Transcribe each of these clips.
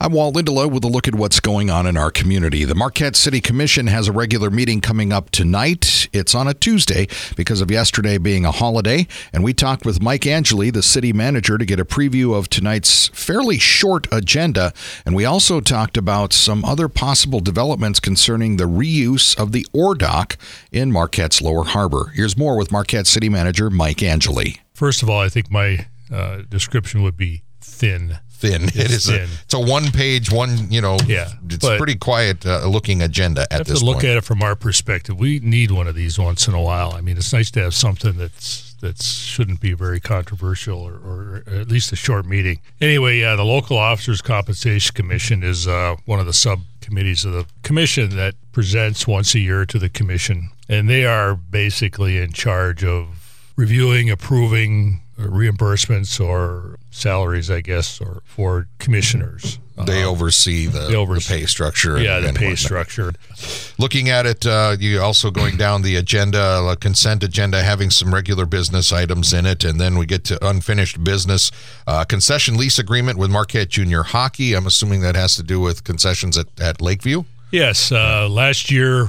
I'm Walt Lindelow with a look at what's going on in our community. The Marquette City Commission has a regular meeting coming up tonight. It's on a Tuesday because of yesterday being a holiday. And we talked with Mike Angeli, the city manager, to get a preview of tonight's fairly short agenda. And we also talked about some other possible developments concerning the reuse of the ore dock in Marquette's Lower Harbor. Here's more with Marquette City Manager Mike Angeli. First of all, I think my description would be thin. It's a one-page, it's pretty quiet looking agenda at this point. Look at it from our perspective. We need one of these once in a while. I mean, it's nice to have something that shouldn't be very controversial or at least a short meeting. Anyway, the Local Officers Compensation Commission is one of the subcommittees of the commission that presents once a year to the commission, and they are basically in charge of reviewing, approving reimbursements or salaries, I guess, or for commissioners. They oversee the pay structure. Yeah, the pay structure. Looking at it, you also going down the agenda, a consent agenda, having some regular business items in it, and then we get to unfinished business. Concession lease agreement with Marquette Junior Hockey. I'm assuming that has to do with concessions at Lakeview? Yes. Last year,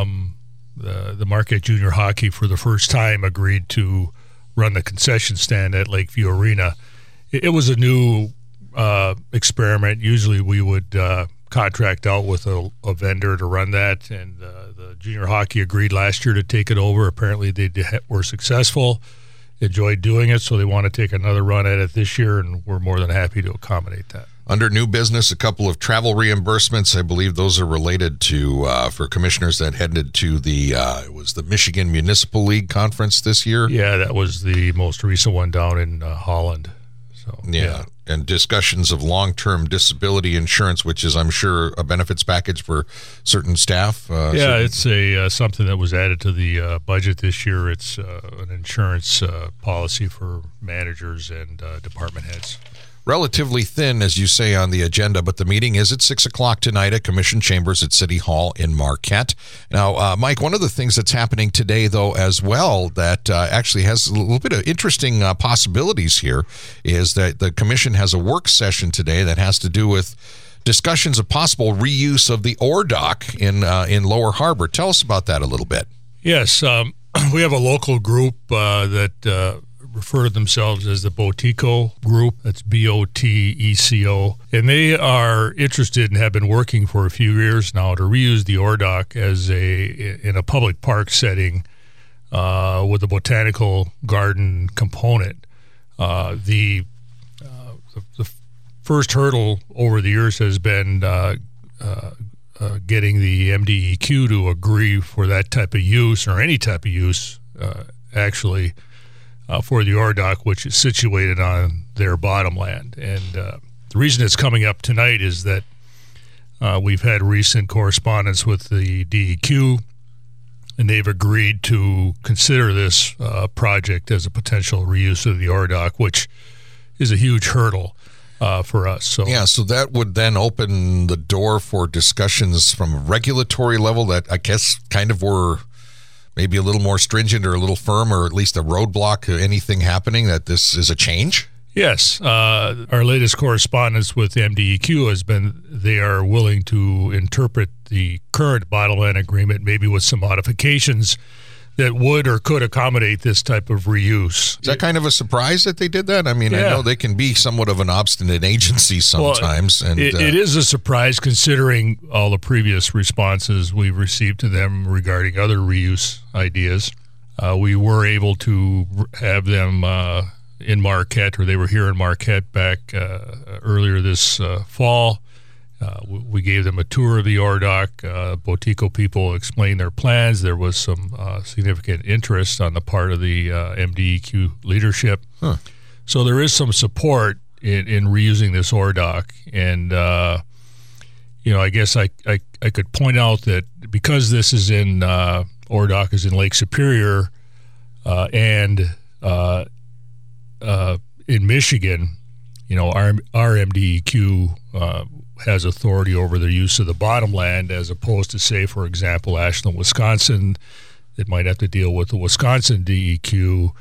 the Marquette Junior Hockey, for the first time, agreed to run the concession stand at Lakeview Arena. It was a new experiment. Usually we would contract out with a vendor to run that, and the junior hockey agreed last year to take it over. Apparently they were successful, enjoyed doing it, so they want to take another run at it this year, and we're more than happy to accommodate that. Under new business, a couple of travel reimbursements. I believe those are related to for commissioners that headed to it was the Michigan Municipal League conference this year. Yeah, that was the most recent one down in Holland. So yeah. And discussions of long-term disability insurance, which is, I'm sure, a benefits package for certain staff. It's something that was added to the budget this year. It's an insurance policy for managers and department heads. Relatively thin, as you say, on the agenda, but the meeting is at 6 o'clock tonight at Commission Chambers at City Hall in Marquette. Now, Mike, one of the things that's happening today, though, as well, that actually has a little bit of interesting possibilities here, is that the Commission has a work session today that has to do with discussions of possible reuse of the ore dock in Lower Harbor. Tell us about that a little bit. Yes, we have a local group that refer to themselves as the Boteco Group. That's BOTECO. And they are interested and have been working for a few years now to reuse the ore dock in a public park setting with a botanical garden component. The first hurdle over the years has been getting the MDEQ to agree for that type of use, or any type of use, for the ore dock, which is situated on their bottomland. And the reason it's coming up tonight is that we've had recent correspondence with the DEQ, and they've agreed to consider this project as a potential reuse of the ore dock, which is a huge hurdle for us. So that would then open the door for discussions from a regulatory level that I guess kind of were maybe a little more stringent or a little firm, or at least a roadblock to anything happening, that this is a change? Yes. Our latest correspondence with MDEQ has been they are willing to interpret the current bottomland agreement, maybe with some modifications that would or could accommodate this type of reuse. Is that kind of a surprise that they did that? I mean, I know they can be somewhat of an obstinate agency sometimes. Well, it is a surprise considering all the previous responses we've received to them regarding other reuse ideas. We were able to have them in Marquette, or they were here in Marquette back earlier this fall. We gave them a tour of the ore dock. Boteco people explained their plans. There was some significant interest on the part of the MDEQ leadership. Huh. So there is some support in reusing this ore dock. And, I guess I could point out that because this is ore dock is in Lake Superior and in Michigan, our MDEQ has authority over the use of the bottomland, as opposed to, say, for example, Ashland, Wisconsin, that might have to deal with the Wisconsin DEQ.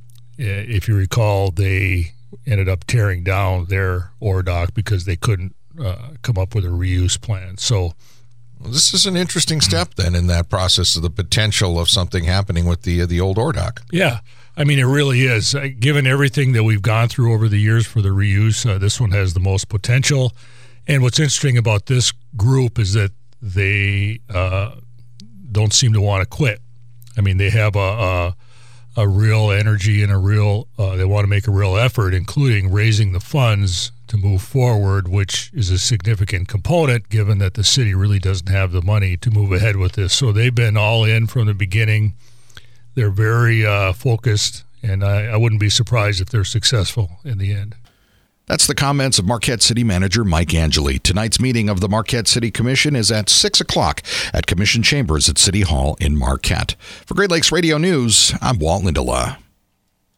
If you recall, they ended up tearing down their ore dock because they couldn't come up with a reuse plan. So well, this is an interesting step then in that process of the potential of something happening with the old ORDOC. Yeah. I mean, it really is. Given everything that we've gone through over the years for the reuse, this one has the most potential. And what's interesting about this group is that they don't seem to want to quit. I mean, they have a real energy and they want to make a real effort, including raising the funds to move forward, which is a significant component given that the city really doesn't have the money to move ahead with this. So they've been all in from the beginning. They're very focused, and I wouldn't be surprised if they're successful in the end. That's the comments of Marquette City Manager Mike Angeli. Tonight's meeting of the Marquette City Commission is at 6 o'clock at Commission Chambers at City Hall in Marquette. For Great Lakes Radio News, I'm Walt Lindelof.